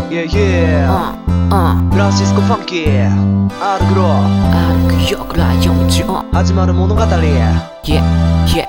Yeah yeah フランシスコ・ファンキーアルグロ歩くよくライオンジオン始まる物語 Yeah yeah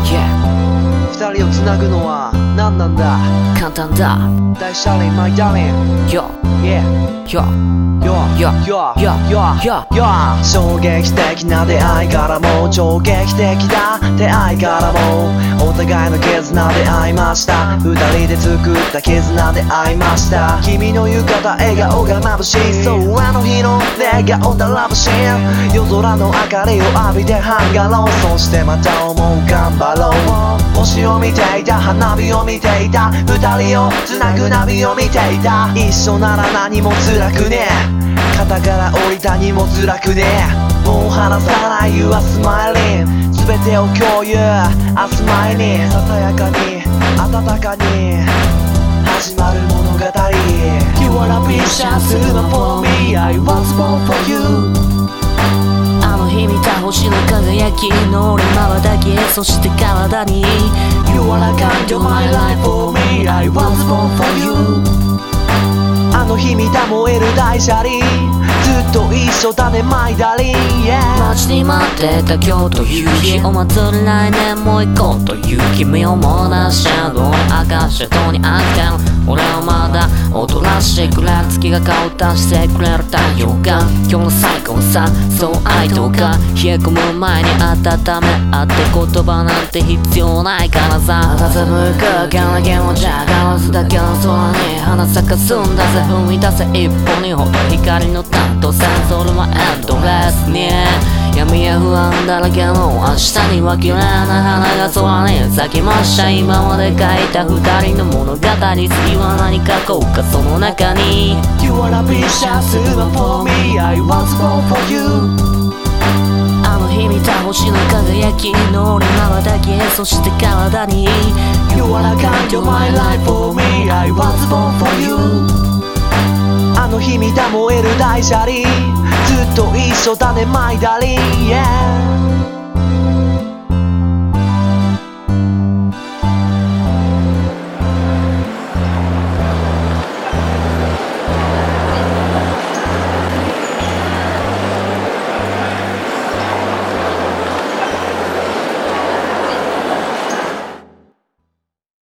yeah 二人をつなぐのは何なんだ簡単だ大車輪 My darling Yo Yeah Yo Yo Yo Yo Yo Yo Yo 衝撃的な出会いからも衝撃的だ出会いからもお互いの絆で会いました二人で作った絆で会いました君の浴衣笑顔が眩しいそうあの日の笑顔だらぶしい夜空の明かりを浴びてハンガローそしてまた思う頑張ろう星を見ていた花火を見ていた二人をつなぐナビを見ていた一緒なら何も辛くねえ肩から降りた荷物楽ねもう離さない You are smiling 全てを共有明日前にささやかに温かに始まる物語 You are a precious woman for me I was born for you あの日見た星の輝きの俺瞬きそして体に You are a kind of my life for me I was born for you あの日見た燃える大車輪ずっと一緒だねマイダリン Yeah 待ちに待ってた今日という日お祭り来年も行こうという君を思い出しちゃう俺赤シャトに飽きてる俺はまだ踊らしてくれる月が顔出してくれる太陽が今日の最高さそう愛とか冷え込む前に温め合って言葉なんて必要ないからさ風吹く今日の気持ちガラスだけの空に花咲かすんだぜ踏み出せ一歩二歩光の担当センソールはエンドレスに闇や不安だらけの明日には綺麗な花が空に咲きました今まで書いた二人の物語次は何書こうかその中に You wanna be precious woman for me I was born for you あの日見た星の輝きの俺瞬きそして体に You wanna kind of my life for me I was born for you あの日見た燃える大車輪ずっと一緒だねマイダリン Yeah